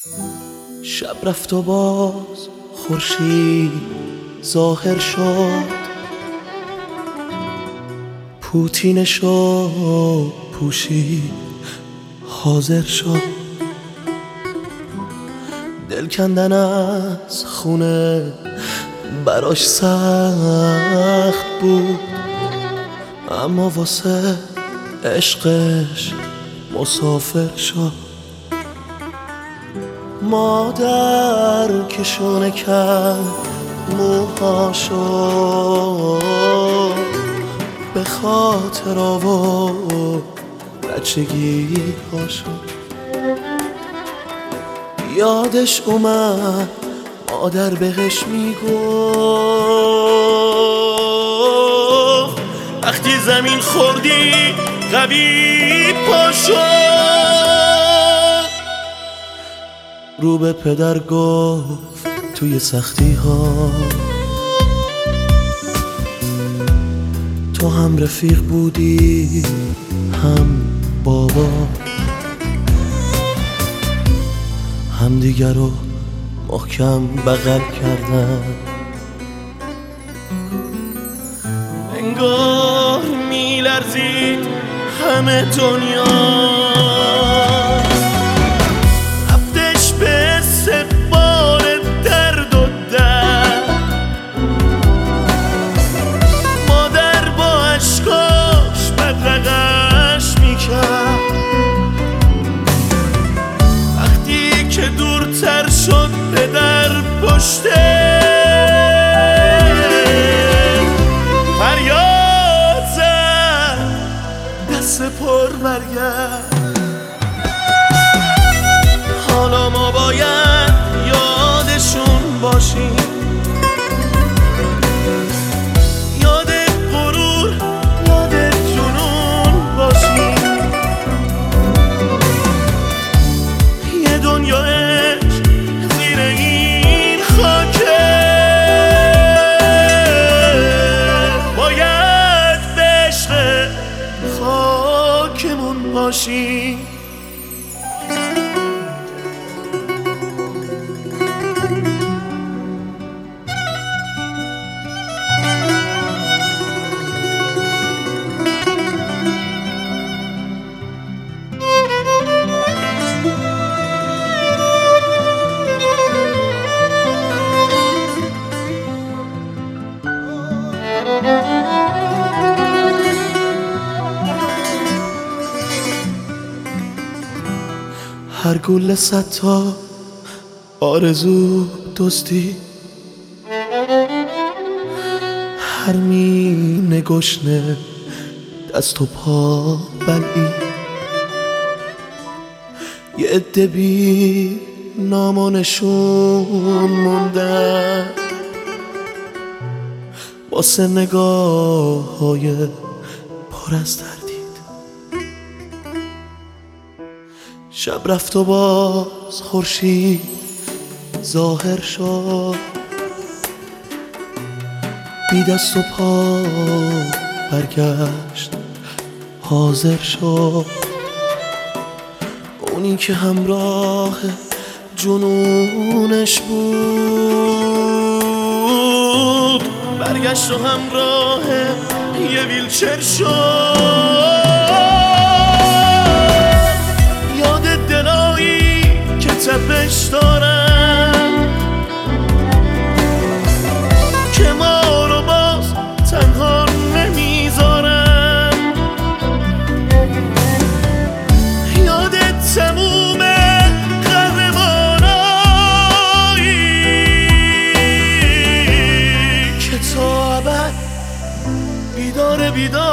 شب رفت و باز خورشید ظاهر شد، پوتینشو پوشید حاضر شد. دل کندن از خونه براش سخت بود، اما واسه عشقش مسافر شد. مادر که شونه کرد موهاشو، به خاطر آورد بچگی هاشو. یادش اومد مادر بهش میگفت وقتی زمین خوردی قوی پاشو. رو به پدر گفت توی سختی ها تو هم رفیق بودی هم بابا، هم دیگر رو محکم بغل کردن. انگار میلرزید همه دنیا، رفتش به استقبال درد و درد. مادر با عشقاش بدرقش میکرد، وقتی که دورتر شد پدر پشته فریاد زد دست پر برگرد. حالا ما باید یادشون باشیم، یاد غرور یاد جنون باشیم. یه دنیا عشق زیر این خاکه، باید به عشق خاکمون باشیم. هر گل 100 تا آرزو دزدی، هر مینه گشنه دست و پا بلعی. یه عده بی نام و نشون موندن واسه نگاه های پر از تردید. شب رفت و باز خورشید ظاهر شد، بی دست و پا برگشت حاضر شد. اونی که همراه جنونش بود برگشت و همراه یه ویلچر شد. یاد دلایی که تپش دارن که ما رو باز تنها نمیذارن. یاد تموم قهرمانایی که تا ابد بیدار